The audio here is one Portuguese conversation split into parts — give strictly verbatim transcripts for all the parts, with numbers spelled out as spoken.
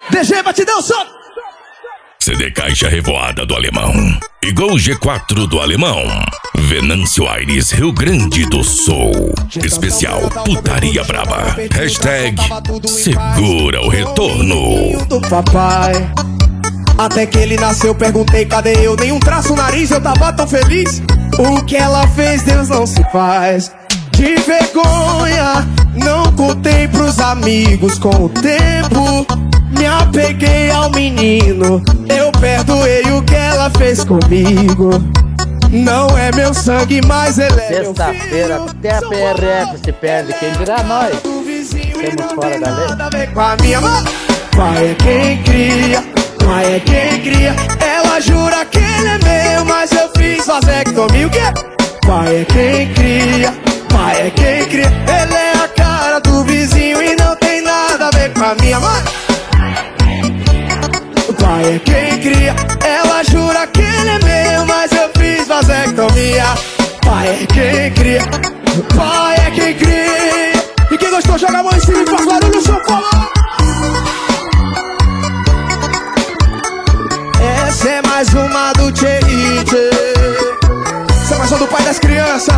D G, batidão, solta! C D Caixa Revoada do Alemão e Gol G quatro do Alemão. Venâncio Aires, Rio Grande do Sul. Especial Putaria Braba. Hashtag Segura o Retorno. Do papai. Até que ele nasceu, perguntei cadê eu. Nenhum traço no nariz, eu tava tão feliz. O que ela fez, Deus não se faz. De vergonha, não contei pros amigos. Com o tempo, me apeguei ao menino. Eu perdoei o que ela fez comigo. Não é meu sangue, mas ele é meu filho. Sexta-feira até a P R F se perde. Quem dirá nós? Estamos fora da lei. Nada a ver com a minha mãe. Pai é quem cria, mãe é quem cria. Ela jura que ele é meu, mas eu fiz vasectomia. O quê? Pai é quem cria, pai é quem cria. Ele é a cara do vizinho e não tem nada a ver com a minha mãe. Pai é quem cria, ela jura que ele é meu, mas eu fiz vasectomia. Pai é quem cria, pai é quem cria. E quem gostou joga a mão em cima e faz barulho, São Paulo. Essa é mais uma do Tchê. Essa é mais uma do pai das crianças.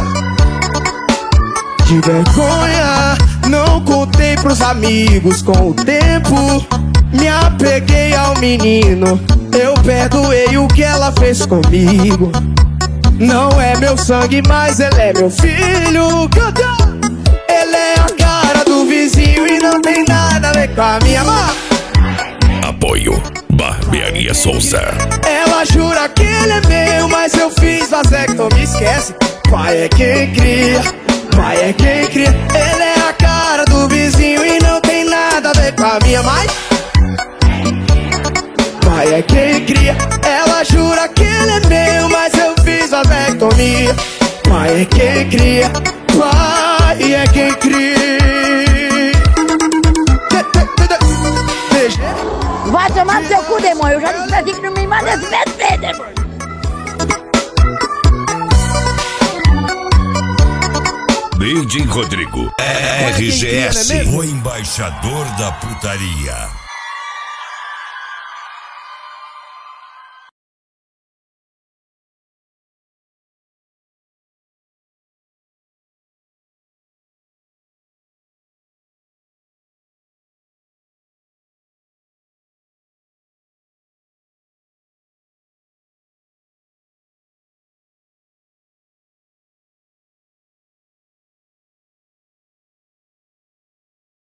De vergonha, não contei pros amigos. Com o tempo, me apeguei ao menino. Eu perdoei o que ela fez comigo. Não é meu sangue, mas ele é meu filho. Canta! Ele é a cara do vizinho e não tem nada a ver com a minha mãe. Apoio Barbearia Souza. Ela jura que ele é meu, mas eu fiz vasectomia. Esquece. Pai é quem cria, pai é quem cria. Ele é a cara do vizinho e não tem nada a ver com a minha mãe. Pai é quem cria, ela jura que ele é meu, mas eu fiz vasectomia. Pai é quem cria, pai é quem cria. Vai tomar no seu cu, demônio. Eu já disse pra ti que não me manda esse meter, demônio. D J Rodrigo, R G S, o embaixador da putaria.